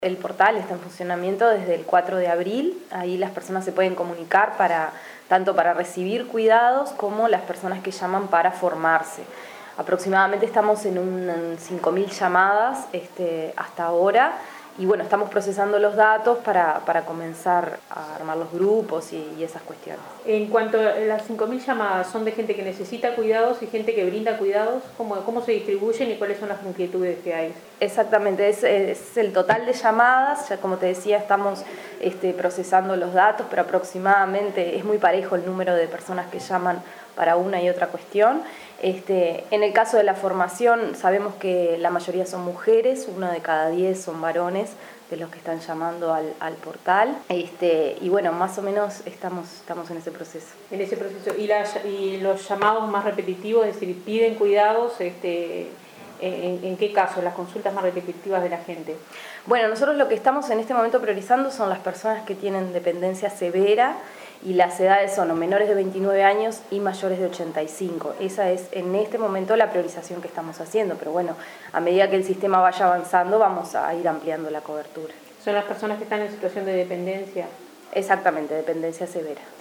El portal está en funcionamiento desde el 4 de abril, ahí las personas se pueden comunicar tanto para recibir cuidados como las personas que llaman para formarse. Aproximadamente estamos en 5.000 llamadas hasta ahora y bueno, estamos procesando los datos para comenzar a armar los grupos y esas cuestiones. En cuanto a las 5.000 llamadas, ¿son de gente que necesita cuidados y gente que brinda cuidados? ¿Cómo se distribuyen y cuáles son las inquietudes que hay? Exactamente, es el total de llamadas, ya como te decía estamos procesando los datos, pero aproximadamente es muy parejo el número de personas que llaman para una y otra cuestión. En el caso de la formación sabemos que la mayoría son mujeres, 1 de cada 10 son varones de los que están llamando al portal, y bueno, más o menos estamos en ese proceso. En ese proceso, y los llamados más repetitivos, es decir, piden cuidados, ¿en qué caso? Las consultas más repetitivas de la gente. Bueno, nosotros lo que estamos en este momento priorizando son las personas que tienen dependencia severa y las edades son menores de 29 años y mayores de 85. Esa es en este momento la priorización que estamos haciendo, pero bueno, a medida que el sistema vaya avanzando vamos a ir ampliando la cobertura. ¿Son las personas que están en situación de dependencia? Exactamente, dependencia severa.